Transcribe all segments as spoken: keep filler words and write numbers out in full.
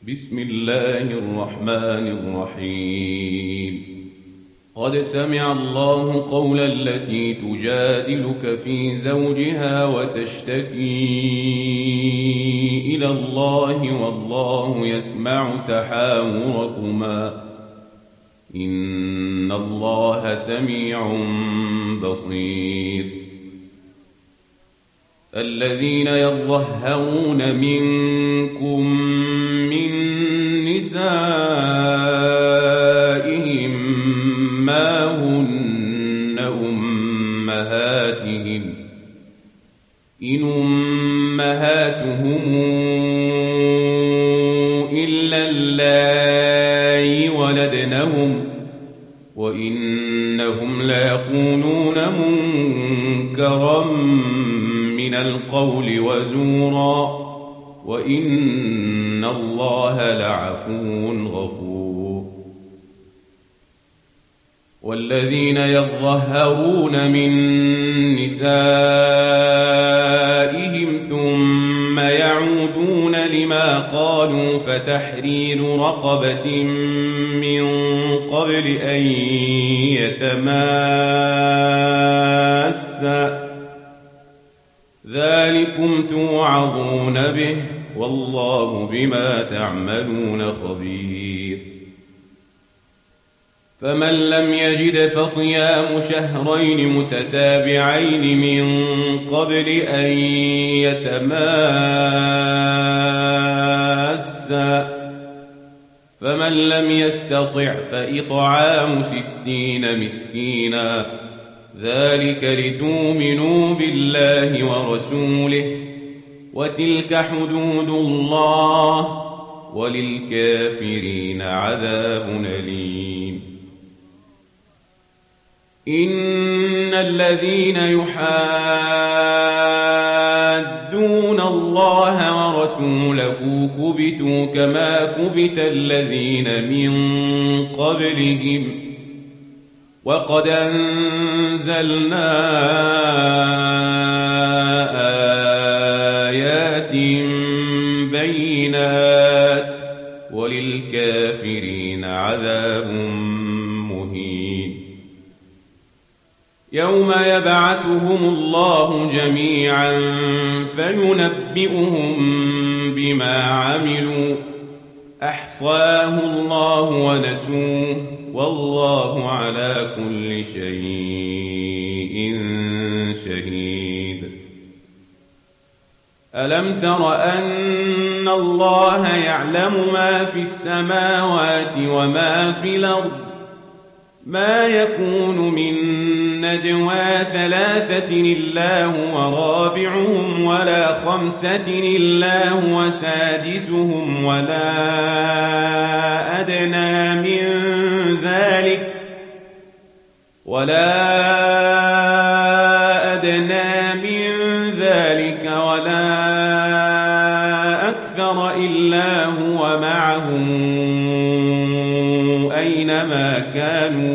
بسم الله الرحمن الرحيم قد سمع الله قول التي تجادلك في زوجها وتشتكي إلى الله والله يسمع تحاوركما إن الله سميع بصير الذين يظهرون منكم من نسائهم ما هن أمهاتهم إن أمهاتهم إلا اللائي ولدنهم وإنهم ليقولون منكرا من القول وزورا وإن الله لعفو غفور والذين يظهرون من نسائهم ثم يعودون لما قالوا فتحرير رقبة من قبل أن يتماسا ذلكم توعظون به والله بما تعملون خبير فمن لم يجد فصيام شهرين متتابعين من قبل أن يتماسا فمن لم يستطع فإطعام ستين مسكينا ذلك لتؤمنوا بالله ورسوله وتلك حدود الله وللكافرين عذاب أليم إن الذين يحادون الله ورسوله كبتوا كما كبت الذين من قبلهم وقد أنزلنا آيات بينات وللكافرين عذاب مهين يوم يبعثهم الله جميعا فينبئهم بما عملوا أحصاه الله ونسوه والله على كل شيء شهيد ألم تر أن الله يعلم ما في السماوات وما في الأرض ما يكون من نجوى ثلاثة إلا هو رابعهم ولا خمسة إلا هو سادسهم ولا أدنى من ذلك ولا أدنى من ذلك ولا أكثر إلا هو معهم أينما كانوا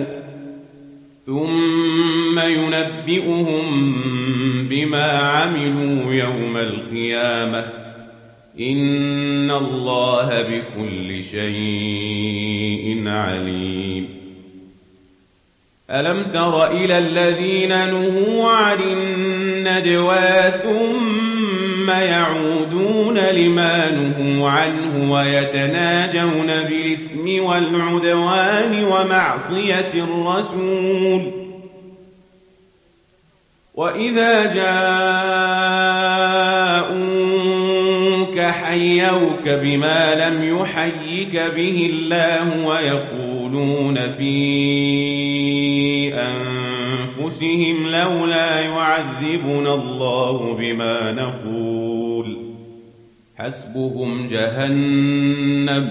ثم ينبئهم بما عملوا يوم القيامة إن الله بكل شيء عليم ألم تر إلى الذين نهوا عن النجوى ثم يعودون لما نهوا عنه ويتناجون بالإثم والعدوان ومعصية الرسول وإذا جاءوك حيوك بما لم يحيك به الله ويقولون في أنفسهم لولا يعذبنا الله بما نقول حسبهم جهنم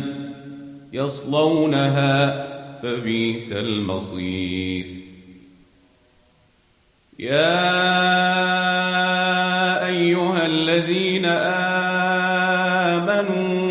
يصلونها فبئس المصير يا أيها الذين آمنوا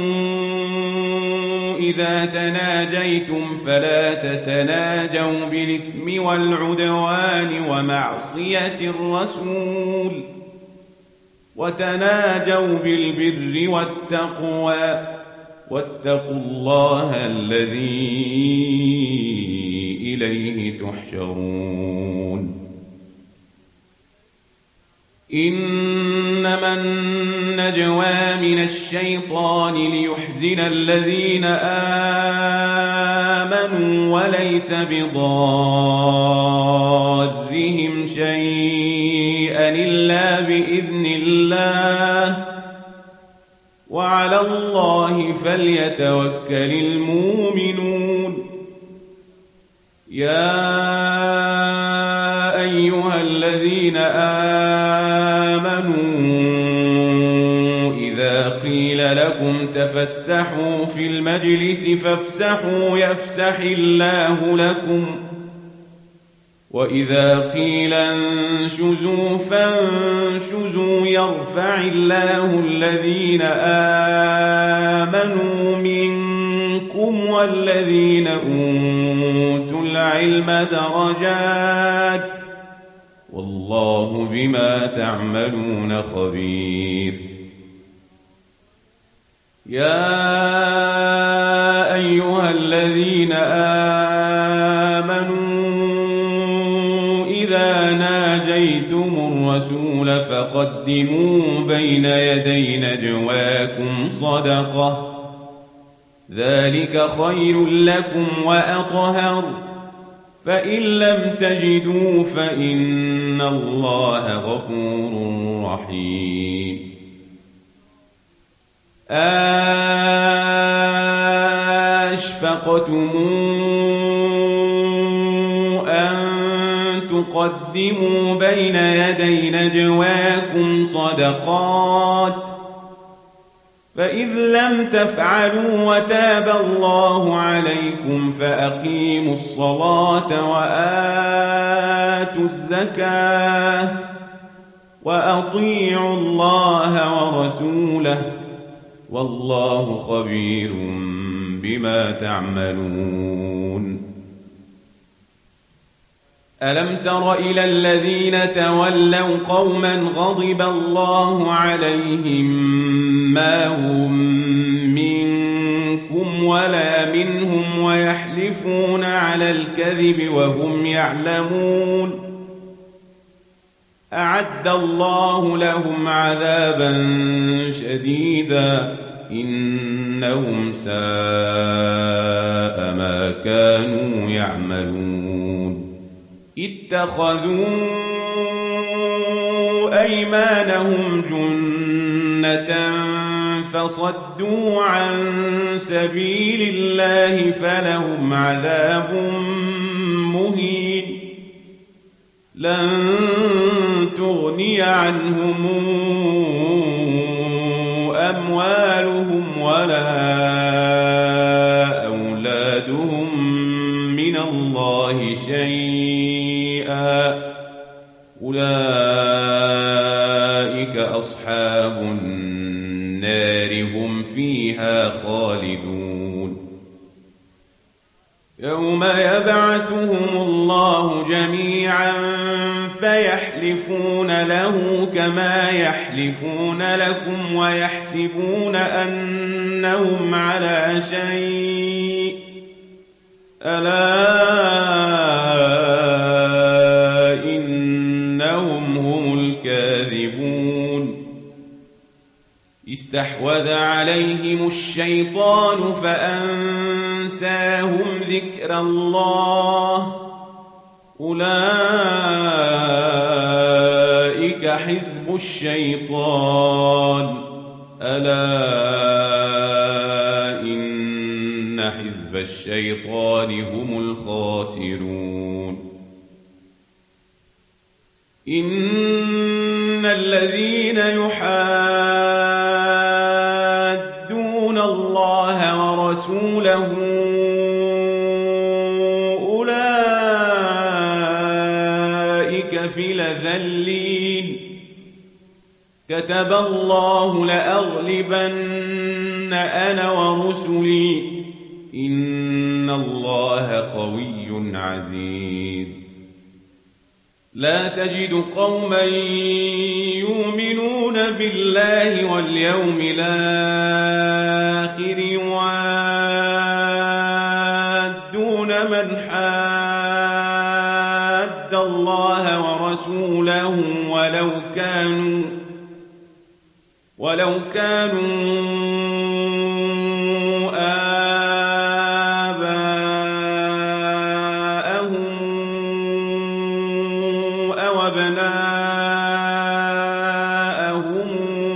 إذا تناجيتم فلا تتناجوا بالإثم والعدوان ومعصية الرسول وتناجوا بالبر والتقوى واتقوا الله الذي إليه تحشرون إنما النجوى من الشيطان ليحزن الذين آمنوا وليس بضارهم شيئا إلا بإذن الله وعلى الله فليتوكل المؤمنون يا أيها الذين آمنوا إذا قيل لكم تفسحوا في المجلس فافسحوا يفسح الله لكم وإذا قيل انشزوا فانشزوا يرفع الله الذين آمنوا منكم والذين أوتوا العلم درجات والله بما تعملون خبير يا أيها الذين آمنوا إذا ناجيتم الرسول فقدموا بين يدي نجواكم صدقة ذلك خير لكم وأطهر فإن لم تجدوا فإن الله غفور رحيم أشفقتم أن تقدموا بين يدي نجواكم صدقات فإذ لم تفعلوا وتاب الله عليكم فأقيموا الصلاة وآتوا الزكاة وأطيعوا الله ورسوله والله خبير بما تعملون ألم تر إلى الذين تولوا قوما غضب الله عليهم ما هم منكم ولا منهم ويحلفون على الكذب وهم يعلمون أعد الله لهم عذابا شديدا إنهم ساء ما كانوا يعملون اتخذوا أيمانهم جنة فصدوا عن سبيل الله فلهم عذاب مهين لن تغني عنهم أموالهم ولا أولادهم من الله شيئا أولئك أصحاب النار هم فيها خالدون يوم يبعثهم الله جميعا فيحلفون له كما يحلفون لكم ويحسبون أنهم على شيء ألا إنهم هم الكاذبون استحوذ عليهم الشيطان فأنساهم ذكر الله أولئك حزب الشيطان ألا إن حزب الشيطان هم الخاسرون إن الذين يحادون الله ورسوله أولئك في الأذلين كتب الله لأغلبن أنا ورسلي إن الله قوي عزيز لا تجد قوما يؤمنون بالله واليوم الآخر ورسوله ولو كانوا ولو كانوا آباءهم أو أبناءهم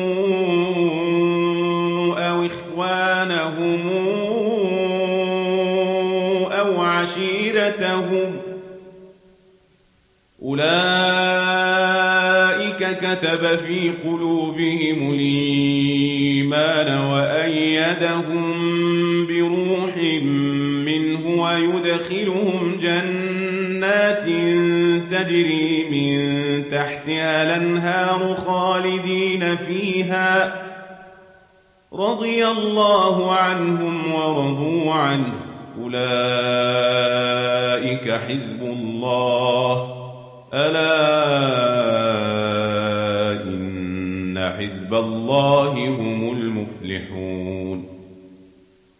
أو إخوانهم أو عشيرتهم أولئك كتب في قلوبهم الإيمان وأيدهم بروح منه ويدخلهم جنات تجري من تحتها الأنهار خالدين فيها رضي الله عنهم ورضوا عنه أولئك حزب الله ألا إن حزب الله هم المفلحون